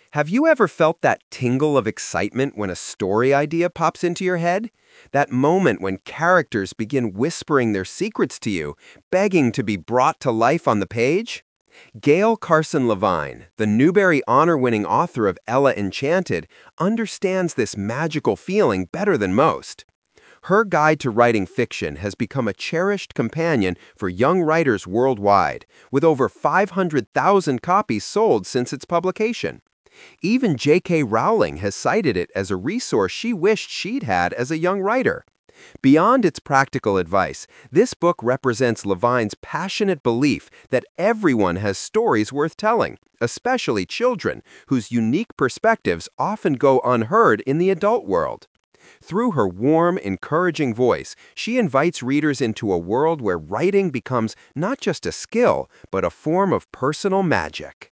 Have you ever felt that tingle of excitement when a story idea pops into your head? That moment when characters begin whispering their secrets to you, begging to be brought to life on the page? Gail Carson Levine, the Newbery Honor-winning author of Ella Enchanted, understands this magical feeling better than most. Her guide to writing fiction has become a cherished companion for young writers worldwide, with over 500,000 copies sold since its publication. Even J.K. Rowling has cited it as a resource she wished she'd had as a young writer. Beyond its practical advice, this book represents Levine's passionate belief that everyone has stories worth telling, especially children, whose unique perspectives often go unheard in the adult world. Through her warm, encouraging voice, she invites readers into a world where writing becomes not just a skill, but a form of personal magic.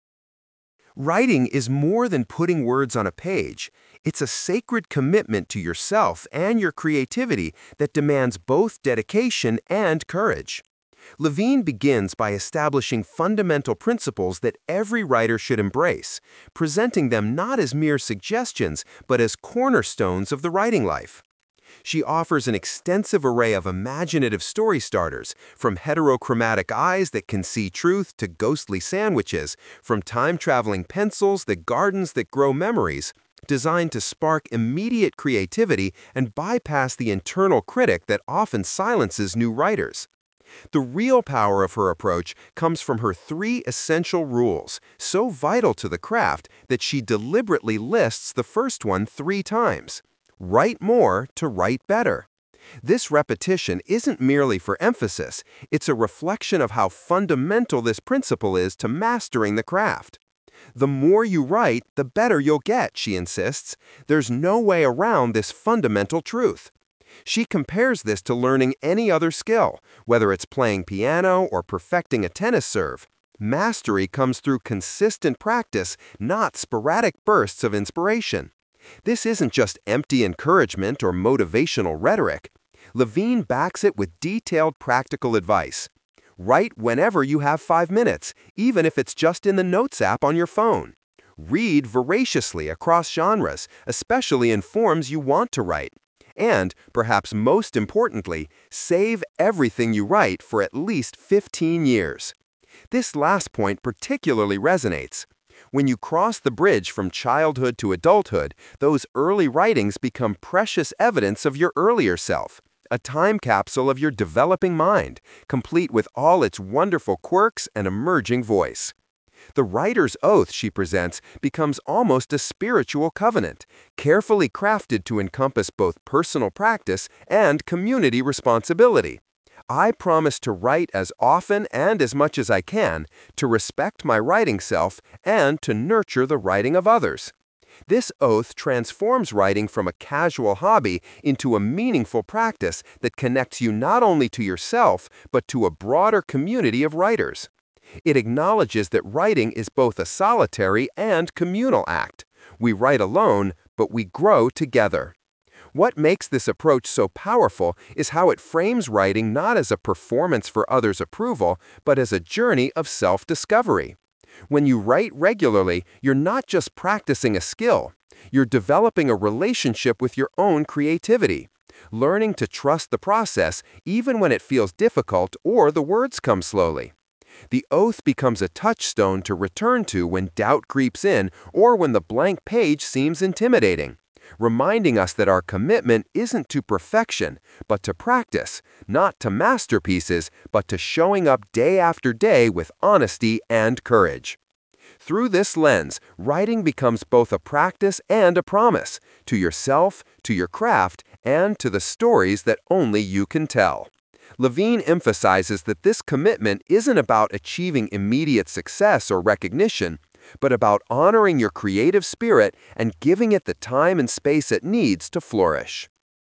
Writing is more than putting words on a page. It's a sacred commitment to yourself and your creativity that demands both dedication and courage. Levine begins by establishing fundamental principles that every writer should embrace, presenting them not as mere suggestions, but as cornerstones of the writing life. She offers an extensive array of imaginative story starters, from heterochromatic eyes that can see truth to ghostly sandwiches, from time-traveling pencils to gardens that grow memories, designed to spark immediate creativity and bypass the internal critic that often silences new writers. The real power of her approach comes from her three essential rules, so vital to the craft that she deliberately lists the first one 3 times. Write more to write better. This repetition isn't merely for emphasis, it's a reflection of how fundamental this principle is to mastering the craft. The more you write, the better you'll get, she insists. There's no way around this fundamental truth. She compares this to learning any other skill, whether it's playing piano or perfecting a tennis serve. Mastery comes through consistent practice, not sporadic bursts of inspiration. This isn't just empty encouragement or motivational rhetoric. Levine backs it with detailed practical advice. Write whenever you have 5 minutes, even if it's just in the Notes app on your phone. Read voraciously across genres, especially in forms you want to write. And, perhaps most importantly, save everything you write for at least 15 years. This last point particularly resonates. When you cross the bridge from childhood to adulthood, those early writings become precious evidence of your earlier self, a time capsule of your developing mind, complete with all its wonderful quirks and emerging voice. The writer's oath, she presents, becomes almost a spiritual covenant, carefully crafted to encompass both personal practice and community responsibility. I promise to write as often and as much as I can, to respect my writing self, and to nurture the writing of others. This oath transforms writing from a casual hobby into a meaningful practice that connects you not only to yourself, but to a broader community of writers. It acknowledges that writing is both a solitary and communal act. We write alone, but we grow together. What makes this approach so powerful is how it frames writing not as a performance for others' approval, but as a journey of self-discovery. When you write regularly, you're not just practicing a skill. You're developing a relationship with your own creativity, learning to trust the process even when it feels difficult or the words come slowly. The oath becomes a touchstone to return to when doubt creeps in or when the blank page seems intimidating, reminding us that our commitment isn't to perfection, but to practice, not to masterpieces, but to showing up day after day with honesty and courage. Through this lens, writing becomes both a practice and a promise, to yourself, to your craft, and to the stories that only you can tell. Levine emphasizes that this commitment isn't about achieving immediate success or recognition, but about honoring your creative spirit and giving it the time and space it needs to flourish.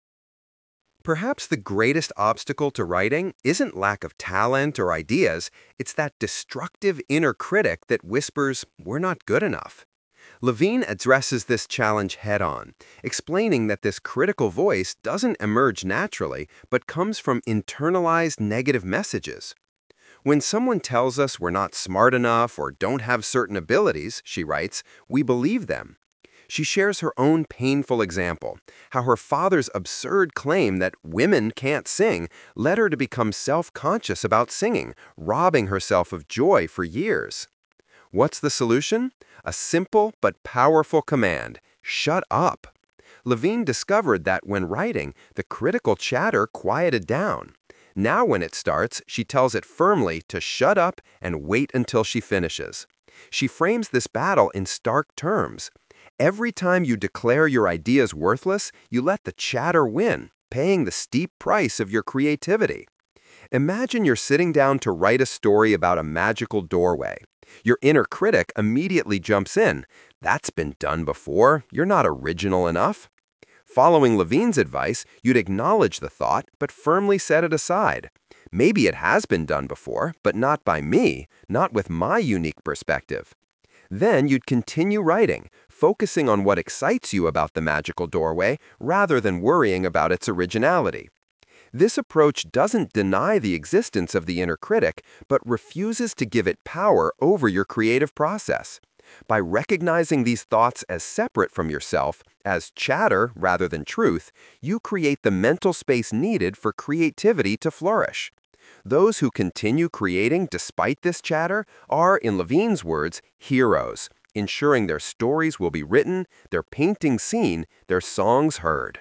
Perhaps the greatest obstacle to writing isn't lack of talent or ideas, it's that destructive inner critic that whispers, "We're not good enough." Levine addresses this challenge head-on, explaining that this critical voice doesn't emerge naturally, but comes from internalized negative messages. When someone tells us we're not smart enough or don't have certain abilities, she writes, we believe them. She shares her own painful example, how her father's absurd claim that women can't sing led her to become self-conscious about singing, robbing herself of joy for years. What's the solution? A simple but powerful command: shut up. Levine discovered that when writing, the critical chatter quieted down. Now when it starts, she tells it firmly to shut up and wait until she finishes. She frames this battle in stark terms. Every time you declare your ideas worthless, you let the chatter win, paying the steep price of your creativity. Imagine you're sitting down to write a story about a magical doorway. Your inner critic immediately jumps in. That's been done before. You're not original enough. Following Levine's advice, you'd acknowledge the thought, but firmly set it aside. Maybe it has been done before, but not by me, not with my unique perspective. Then you'd continue writing, focusing on what excites you about the magical doorway rather than worrying about its originality. This approach doesn't deny the existence of the inner critic, but refuses to give it power over your creative process. By recognizing these thoughts as separate from yourself, as chatter rather than truth, you create the mental space needed for creativity to flourish. Those who continue creating despite this chatter are, in Levine's words, heroes, ensuring their stories will be written, their paintings seen, their songs heard.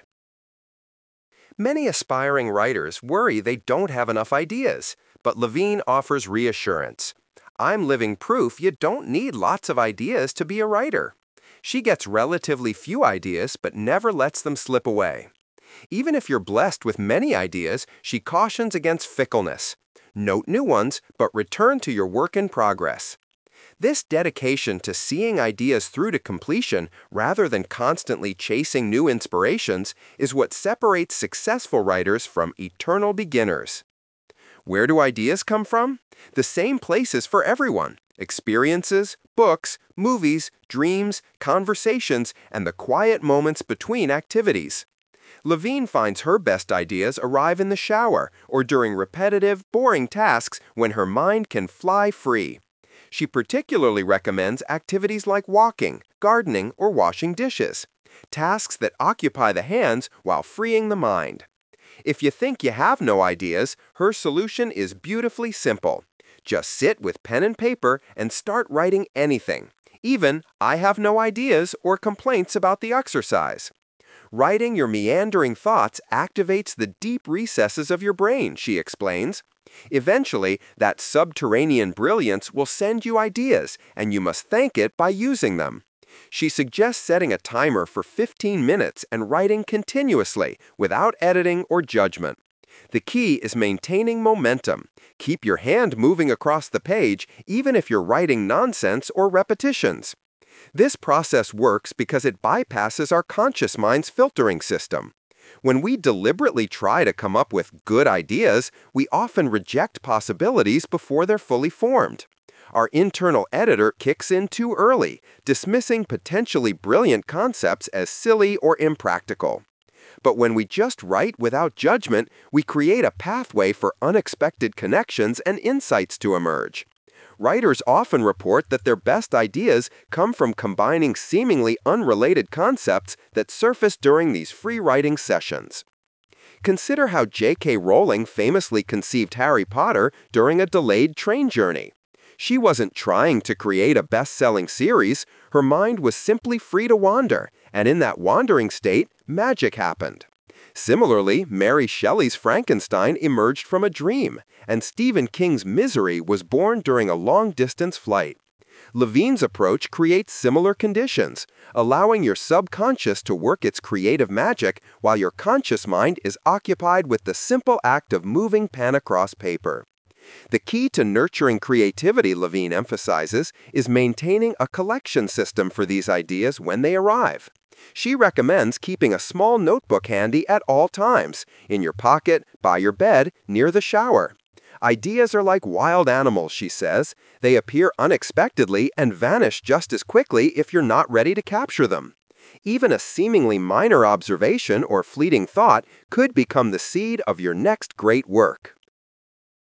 Many aspiring writers worry they don't have enough ideas, but Levine offers reassurance. I'm living proof you don't need lots of ideas to be a writer. She gets relatively few ideas but never lets them slip away. Even if you're blessed with many ideas, she cautions against fickleness. Note new ones, but return to your work in progress. This dedication to seeing ideas through to completion rather than constantly chasing new inspirations is what separates successful writers from eternal beginners. Where do ideas come from? The same places for everyone: experiences, books, movies, dreams, conversations, and the quiet moments between activities. Levine finds her best ideas arrive in the shower or during repetitive, boring tasks when her mind can fly free. She particularly recommends activities like walking, gardening, or washing dishes, tasks that occupy the hands while freeing the mind. If you think you have no ideas, her solution is beautifully simple. Just sit with pen and paper and start writing anything, even "I have no ideas" or complaints about the exercise. Writing your meandering thoughts activates the deep recesses of your brain, she explains. Eventually, that subterranean brilliance will send you ideas, and you must thank it by using them. She suggests setting a timer for 15 minutes and writing continuously, without editing or judgment. The key is maintaining momentum. Keep your hand moving across the page, even if you're writing nonsense or repetitions. This process works because it bypasses our conscious mind's filtering system. When we deliberately try to come up with good ideas, we often reject possibilities before they're fully formed. Our internal editor kicks in too early, dismissing potentially brilliant concepts as silly or impractical. But when we just write without judgment, we create a pathway for unexpected connections and insights to emerge. Writers often report that their best ideas come from combining seemingly unrelated concepts that surface during these free writing sessions. Consider how J.K. Rowling famously conceived Harry Potter during a delayed train journey. She wasn't trying to create a best-selling series. Her mind was simply free to wander, and in that wandering state, magic happened. Similarly, Mary Shelley's Frankenstein emerged from a dream, and Stephen King's Misery was born during a long-distance flight. Levine's approach creates similar conditions, allowing your subconscious to work its creative magic while your conscious mind is occupied with the simple act of moving pen across paper. The key to nurturing creativity, Levine emphasizes, is maintaining a collection system for these ideas when they arrive. She recommends keeping a small notebook handy at all times, in your pocket, by your bed, near the shower. Ideas are like wild animals, she says. They appear unexpectedly and vanish just as quickly if you're not ready to capture them. Even a seemingly minor observation or fleeting thought could become the seed of your next great work.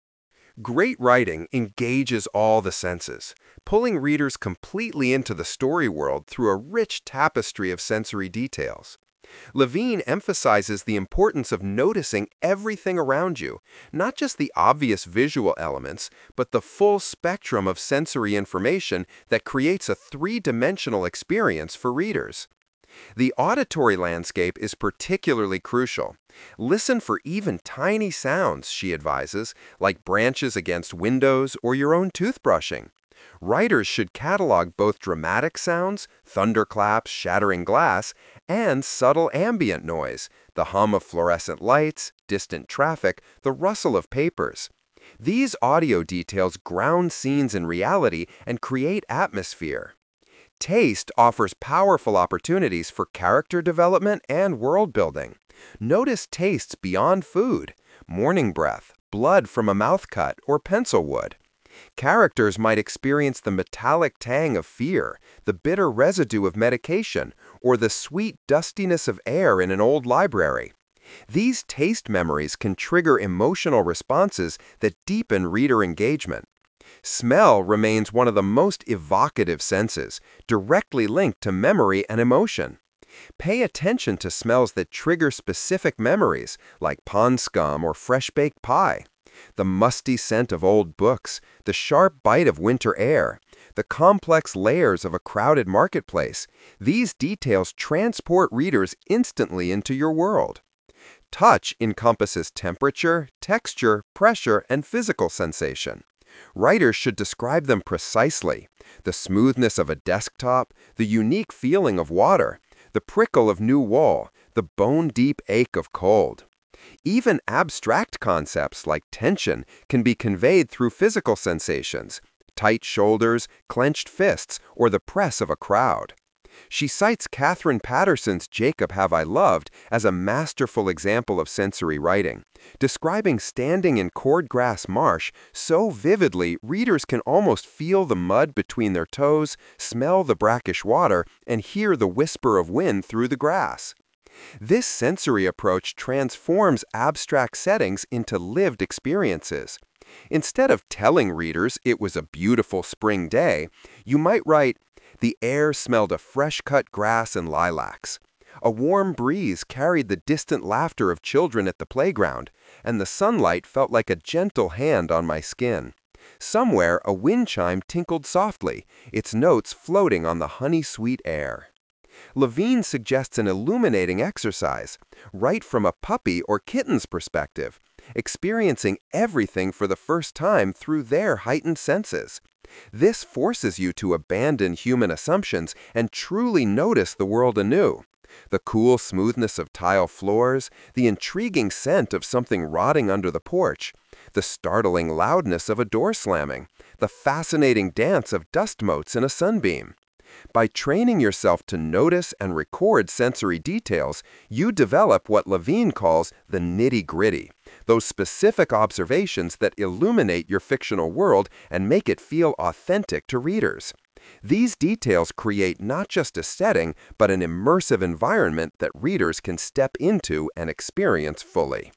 Great writing engages all the senses, pulling readers completely into the story world through a rich tapestry of sensory details. Levine emphasizes the importance of noticing everything around you, not just the obvious visual elements, but the full spectrum of sensory information that creates a three-dimensional experience for readers. The auditory landscape is particularly crucial. Listen for even tiny sounds, she advises, like branches against windows or your own toothbrushing. Writers should catalog both dramatic sounds, thunderclaps, shattering glass, and subtle ambient noise, the hum of fluorescent lights, distant traffic, the rustle of papers. These audio details ground scenes in reality and create atmosphere. Taste offers powerful opportunities for character development and world building. Notice tastes beyond food, morning breath, blood from a mouth cut, or pencil wood. Characters might experience the metallic tang of fear, the bitter residue of medication, or the sweet dustiness of air in an old library. These taste memories can trigger emotional responses that deepen reader engagement. Smell remains one of the most evocative senses, directly linked to memory and emotion. Pay attention to smells that trigger specific memories, like pond scum or fresh-baked pie. The musty scent of old books, the sharp bite of winter air, the complex layers of a crowded marketplace, these details transport readers instantly into your world. Touch encompasses temperature, texture, pressure, and physical sensation. Writers should describe them precisely: the smoothness of a desktop, the unique feeling of water, the prickle of new wool, the bone-deep ache of cold. Even abstract concepts like tension can be conveyed through physical sensations: tight shoulders, clenched fists, or the press of a crowd. She cites Catherine Patterson's Jacob Have I Loved as a masterful example of sensory writing, describing standing in cordgrass marsh so vividly readers can almost feel the mud between their toes, smell the brackish water, and hear the whisper of wind through the grass. This sensory approach transforms abstract settings into lived experiences. Instead of telling readers it was a beautiful spring day, you might write, "The air smelled of fresh-cut grass and lilacs. A warm breeze carried the distant laughter of children at the playground, and the sunlight felt like a gentle hand on my skin. Somewhere a wind chime tinkled softly, its notes floating on the honey-sweet air." Levine suggests an illuminating exercise. Write from a puppy or kitten's perspective, experiencing everything for the first time through their heightened senses. This forces you to abandon human assumptions and truly notice the world anew. The cool smoothness of tile floors, the intriguing scent of something rotting under the porch, the startling loudness of a door slamming, the fascinating dance of dust motes in a sunbeam. By training yourself to notice and record sensory details, you develop what Levine calls the nitty-gritty, those specific observations that illuminate your fictional world and make it feel authentic to readers. These details create not just a setting, but an immersive environment that readers can step into and experience fully.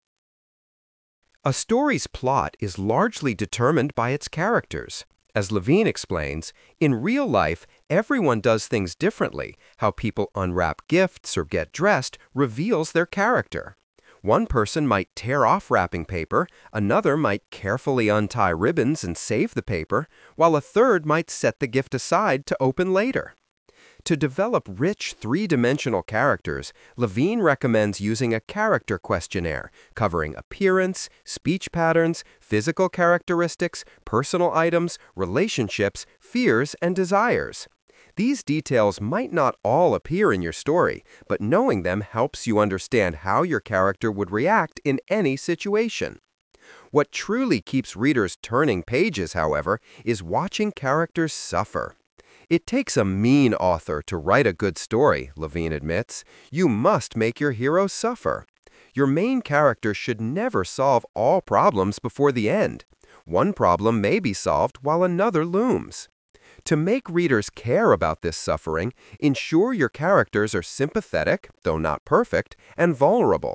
A story's plot is largely determined by its characters. As Levine explains, in real life, everyone does things differently. How people unwrap gifts or get dressed reveals their character. One person might tear off wrapping paper, another might carefully untie ribbons and save the paper, while a third might set the gift aside to open later. To develop rich three-dimensional characters, Levine recommends using a character questionnaire covering appearance, speech patterns, physical characteristics, personal items, relationships, fears, and desires. These details might not all appear in your story, but knowing them helps you understand how your character would react in any situation. What truly keeps readers turning pages, however, is watching characters suffer. It takes a mean author to write a good story, Levine admits. You must make your hero suffer. Your main character should never solve all problems before the end. One problem may be solved while another looms. To make readers care about this suffering, ensure your characters are sympathetic, though not perfect, and vulnerable.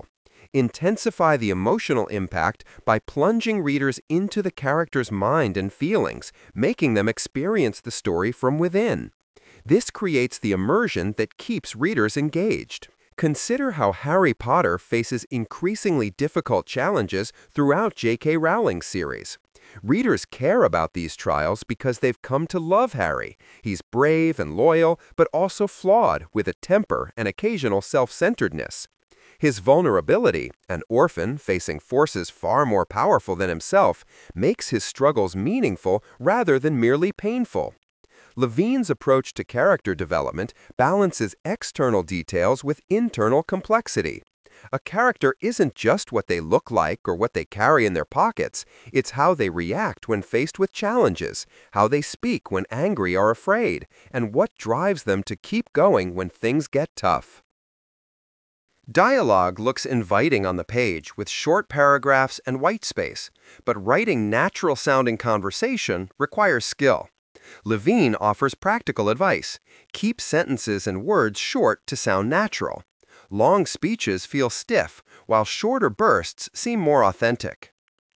Intensify the emotional impact by plunging readers into the character's mind and feelings, making them experience the story from within. This creates the immersion that keeps readers engaged. Consider how Harry Potter faces increasingly difficult challenges throughout J.K. Rowling's series. Readers care about these trials because they've come to love Harry. He's brave and loyal, but also flawed, with a temper and occasional self-centeredness. His vulnerability, an orphan facing forces far more powerful than himself, makes his struggles meaningful rather than merely painful. Levine's approach to character development balances external details with internal complexity. A character isn't just what they look like or what they carry in their pockets, it's how they react when faced with challenges, how they speak when angry or afraid, and what drives them to keep going when things get tough. Dialogue looks inviting on the page with short paragraphs and white space, but writing natural-sounding conversation requires skill. Levine offers practical advice. Keep sentences and words short to sound natural. Long speeches feel stiff, while shorter bursts seem more authentic.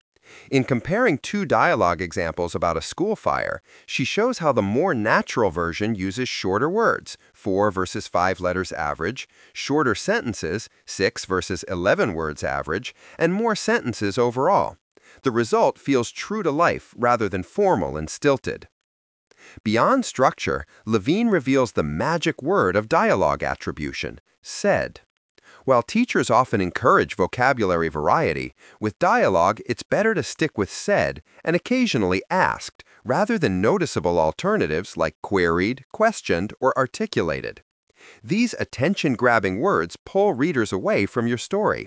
In comparing two dialogue examples about a school fire, she shows how the more natural version uses shorter words, 4 versus 5 letters average, shorter sentences, 6 versus 11 words average, and more sentences overall. The result feels true to life rather than formal and stilted. Beyond structure, Levine reveals the magic word of dialogue attribution, said. While teachers often encourage vocabulary variety, with dialogue it's better to stick with said and occasionally asked, rather than noticeable alternatives like queried, questioned, or articulated. These attention-grabbing words pull readers away from your story.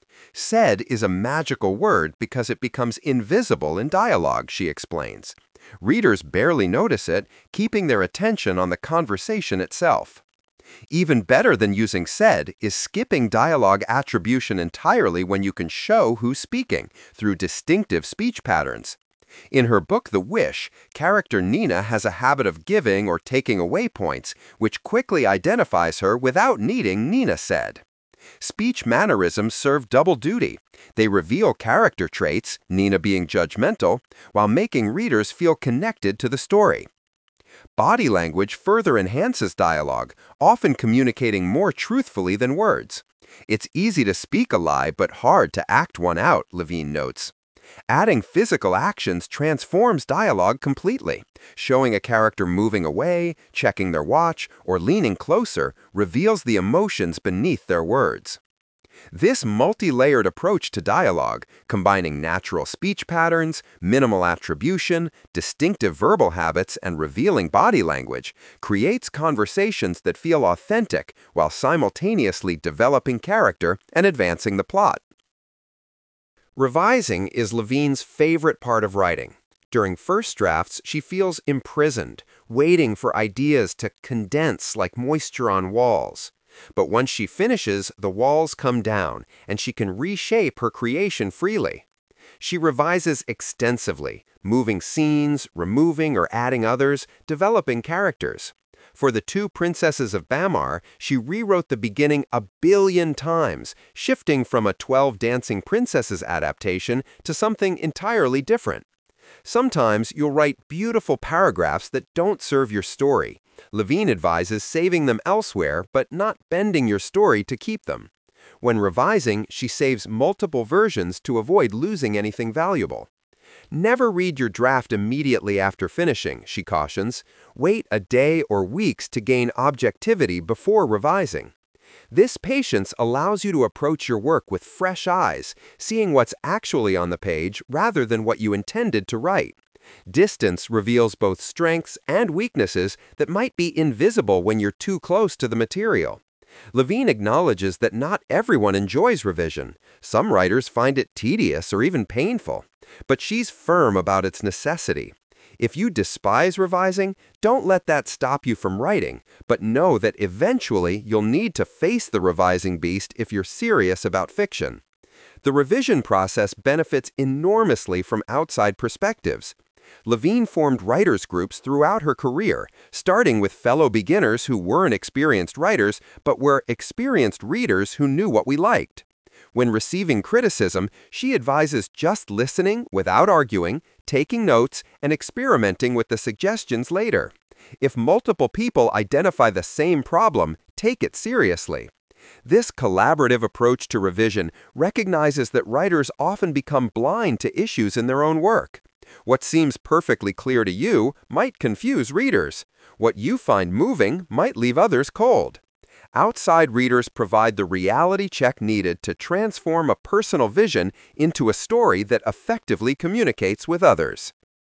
Said is a magical word because it becomes invisible in dialogue, she explains. Readers barely notice it, keeping their attention on the conversation itself. Even better than using said is skipping dialogue attribution entirely when you can show who's speaking through distinctive speech patterns. In her book The Wish, character Nina has a habit of giving or taking away points, which quickly identifies her without needing Nina said. Speech mannerisms serve double duty. They reveal character traits, Nina being judgmental, while making readers feel connected to the story. Body language further enhances dialogue, often communicating more truthfully than words. It's easy to speak a lie, but hard to act one out, Levine notes. Adding physical actions transforms dialogue completely. Showing a character moving away, checking their watch, or leaning closer reveals the emotions beneath their words. This multi-layered approach to dialogue, combining natural speech patterns, minimal attribution, distinctive verbal habits, and revealing body language, creates conversations that feel authentic while simultaneously developing character and advancing the plot. Revising is Levine's favorite part of writing. During first drafts, she feels imprisoned, waiting for ideas to condense like moisture on walls. But once she finishes, the walls come down, and she can reshape her creation freely. She revises extensively, moving scenes, removing or adding others, developing characters. For The Two Princesses of Bamar, she rewrote the beginning 1 billion times, shifting from a 12 Dancing Princesses adaptation to something entirely different. Sometimes you'll write beautiful paragraphs that don't serve your story. Levine advises saving them elsewhere, but not bending your story to keep them. When revising, she saves multiple versions to avoid losing anything valuable. Never read your draft immediately after finishing, she cautions. Wait a day or weeks to gain objectivity before revising. This patience allows you to approach your work with fresh eyes, seeing what's actually on the page rather than what you intended to write. Distance reveals both strengths and weaknesses that might be invisible when you're too close to the material. Levine acknowledges that not everyone enjoys revision. Some writers find it tedious or even painful. But she's firm about its necessity. If you despise revising, don't let that stop you from writing, but know that eventually you'll need to face the revising beast if you're serious about fiction. The revision process benefits enormously from outside perspectives. Levine formed writers' groups throughout her career, starting with fellow beginners who weren't experienced writers, but were experienced readers who knew what we liked. When receiving criticism, she advises just listening without arguing, taking notes, and experimenting with the suggestions later. If multiple people identify the same problem, take it seriously. This collaborative approach to revision recognizes that writers often become blind to issues in their own work. What seems perfectly clear to you might confuse readers. What you find moving might leave others cold. Outside readers provide the reality check needed to transform a personal vision into a story that effectively communicates with others.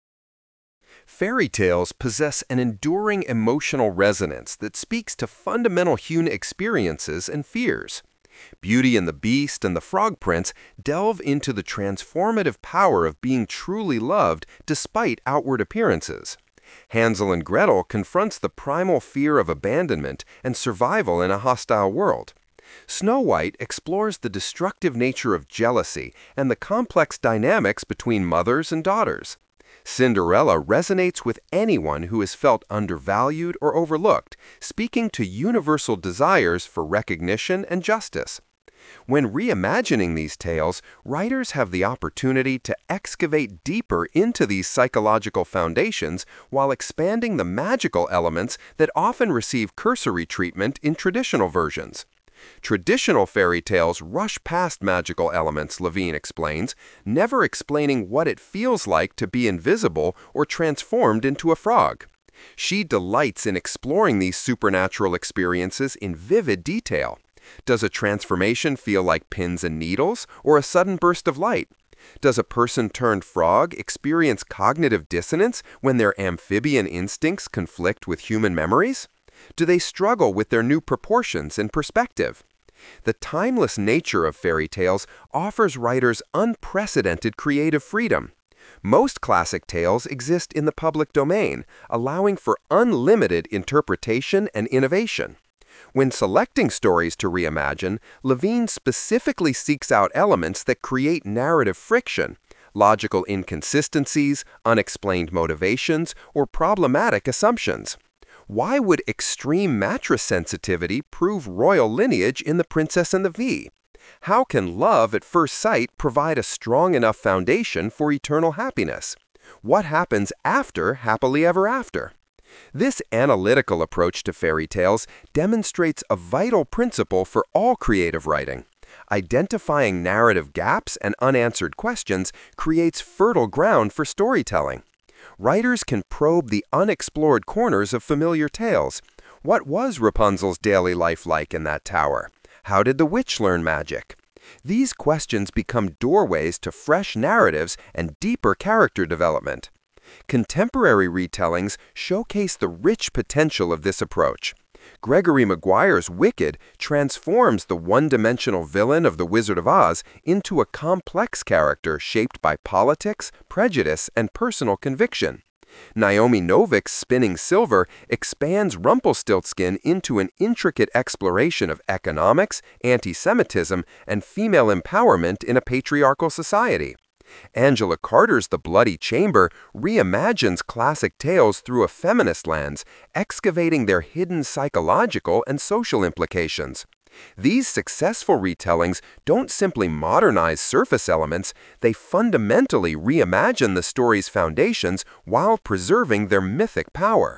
Fairy tales possess an enduring emotional resonance that speaks to fundamental human experiences and fears. Beauty and the Beast and the Frog Prince delve into the transformative power of being truly loved despite outward appearances. Hansel and Gretel confronts the primal fear of abandonment and survival in a hostile world. Snow White explores the destructive nature of jealousy and the complex dynamics between mothers and daughters. Cinderella resonates with anyone who has felt undervalued or overlooked, speaking to universal desires for recognition and justice. When reimagining these tales, writers have the opportunity to excavate deeper into these psychological foundations while expanding the magical elements that often receive cursory treatment in traditional versions. Traditional fairy tales rush past magical elements, Levine explains, never explaining what it feels like to be invisible or transformed into a frog. She delights in exploring these supernatural experiences in vivid detail. Does a transformation feel like pins and needles or a sudden burst of light? Does a person-turned-frog experience cognitive dissonance when their amphibian instincts conflict with human memories? Do they struggle with their new proportions and perspective? The timeless nature of fairy tales offers writers unprecedented creative freedom. Most classic tales exist in the public domain, allowing for unlimited interpretation and innovation. When selecting stories to reimagine, Levine specifically seeks out elements that create narrative friction, logical inconsistencies, unexplained motivations, or problematic assumptions. Why would extreme mattress sensitivity prove royal lineage in The Princess and the Bee? How can love at first sight provide a strong enough foundation for eternal happiness? What happens after happily ever after? This analytical approach to fairy tales demonstrates a vital principle for all creative writing. Identifying narrative gaps and unanswered questions creates fertile ground for storytelling. Writers can probe the unexplored corners of familiar tales. What was Rapunzel's daily life like in that tower? How did the witch learn magic? These questions become doorways to fresh narratives and deeper character development. Contemporary retellings showcase the rich potential of this approach. Gregory Maguire's Wicked transforms the one-dimensional villain of The Wizard of Oz into a complex character shaped by politics, prejudice, and personal conviction. Naomi Novik's Spinning Silver expands Rumpelstiltskin into an intricate exploration of economics, anti-Semitism, and female empowerment in a patriarchal society. Angela Carter's The Bloody Chamber reimagines classic tales through a feminist lens, excavating their hidden psychological and social implications. These successful retellings don't simply modernize surface elements, they fundamentally reimagine the story's foundations while preserving their mythic power.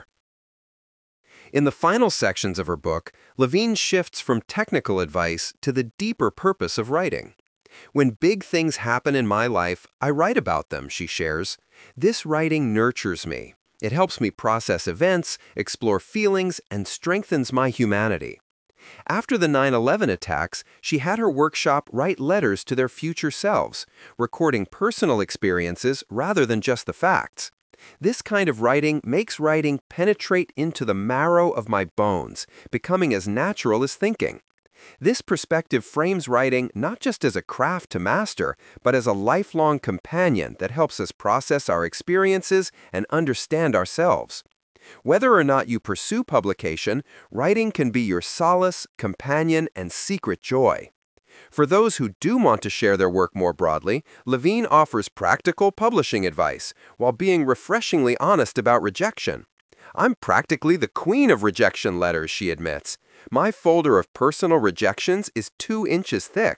In the final sections of her book, Levine shifts from technical advice to the deeper purpose of writing. When big things happen in my life, I write about them, she shares. This writing nurtures me. It helps me process events, explore feelings, and strengthens my humanity. After the 9/11 attacks, she had her workshop write letters to their future selves, recording personal experiences rather than just the facts. This kind of writing makes writing penetrate into the marrow of my bones, becoming as natural as thinking. This perspective frames writing not just as a craft to master, but as a lifelong companion that helps us process our experiences and understand ourselves. Whether or not you pursue publication, writing can be your solace, companion, and secret joy. For those who do want to share their work more broadly, Levine offers practical publishing advice while being refreshingly honest about rejection. I'm practically the queen of rejection letters, she admits. My folder of personal rejections is 2 inches thick.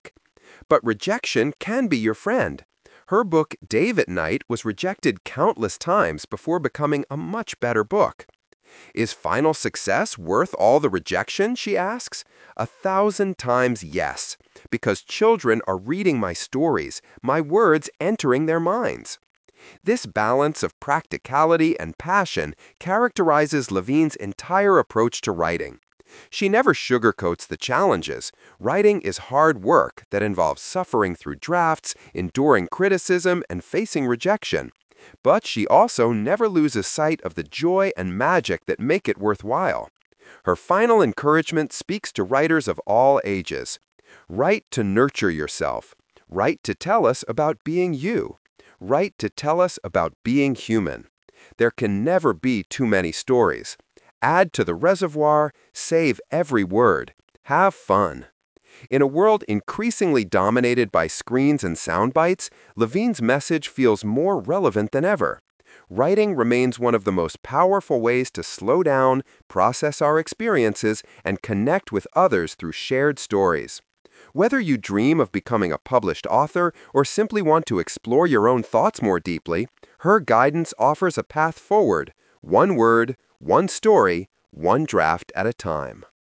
But rejection can be your friend. Her book, Dave at Night, was rejected countless times before becoming a much better book. Is final success worth all the rejection, she asks? 1,000 times yes, because children are reading my stories, my words entering their minds. This balance of practicality and passion characterizes Levine's entire approach to writing. She never sugarcoats the challenges. Writing is hard work that involves suffering through drafts, enduring criticism, and facing rejection. But she also never loses sight of the joy and magic that make it worthwhile. Her final encouragement speaks to writers of all ages. Write to nurture yourself. Write to tell us about being you. Write to tell us about being human. There can never be too many stories. Add to the reservoir, save every word. Have fun. In a world increasingly dominated by screens and sound bites, Levine's message feels more relevant than ever. Writing remains one of the most powerful ways to slow down, process our experiences, and connect with others through shared stories. Whether you dream of becoming a published author or simply want to explore your own thoughts more deeply, her guidance offers a path forward, one word, one story, one draft at a time.